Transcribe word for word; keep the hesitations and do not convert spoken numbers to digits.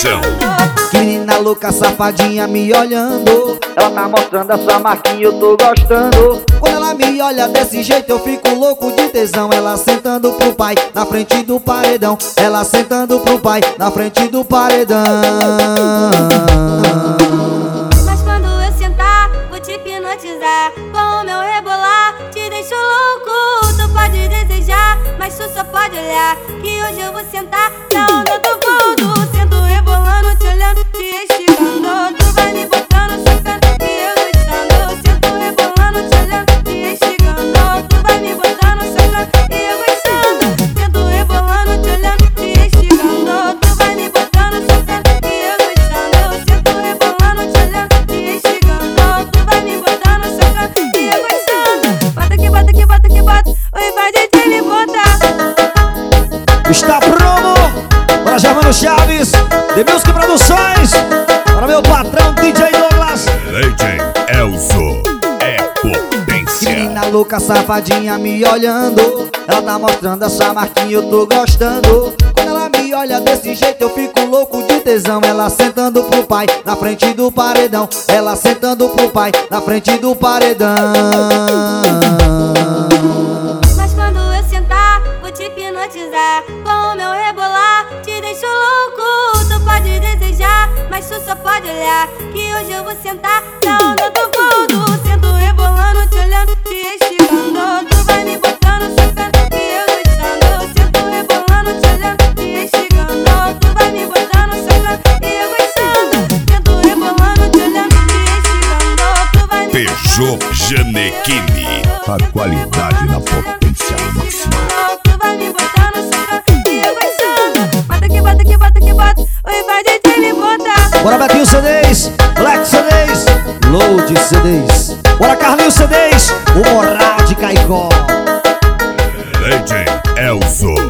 Produção. Que menina louca, safadinha me olhando. Ela tá mostrando essa marquinha, eu tô gostando. Quando ela me olha desse jeito eu fico louco de tesão. Ela sentando pro pai na frente do paredão. Ela sentando pro pai na frente do paredão. Mas quando eu sentar, vou te hipnotizar. Com o meu rebolar, te deixo louco. Tu pode desejar, mas tu só pode olhar. Que hoje eu vou sentar na onda do gordo. Sento rebolando, te olhando, te esticando. Tu vai me botando, socando e eu gostando. Sento rebolando, te olhando, te esticando. Tu vai me botando, socando e eu gostando. Sento rebolando, te olhando, te esticando. Tu vai me botando, socando e eu gostando. Sento rebolando, te olhando, te esticando. Tu vai me botando, socando e eu gostando. Bota que bota que bota que bota, oi vai D J me bota. Está promo para Germano Chaves, The Music Produções, para meu patrão D J Douglas. D J Elzo é Que potência. menina louca, safadinha me olhando. Ela tá mostrando essa marquinha, eu tô gostando. Quando ela me olha desse jeito eu fico louco de tesão. Ela sentando pro pai na frente do paredão. Ela sentando pro pai na frente do paredão. Mas quando eu sentar, vou te hipnotizar. Com o meu rebolar, te deixo louco. Tu pode desejar, mas tu só pode olhar. Que hoje eu vou sentar na onda do gordo. Sento rebolando, te olhando, te esticando. Tu vai me botando, socando e eu gostando. Sento rebolando, te olhando, te esticando. Tu vai me botando, socando e eu gostando. Sento rebolando, te olhando, te esticando. Tu vai me Peugeot Janequine. A qualidade na potência máxima. Tu vai me botando, socando e eu gostando. Bota que bota que bota que bota, oi vai D J me bota. Bora Betinho C Ds, Black C Ds, Load C Ds. Bora Carlinhos C Ds, o Moral de Caicó. D J Elzo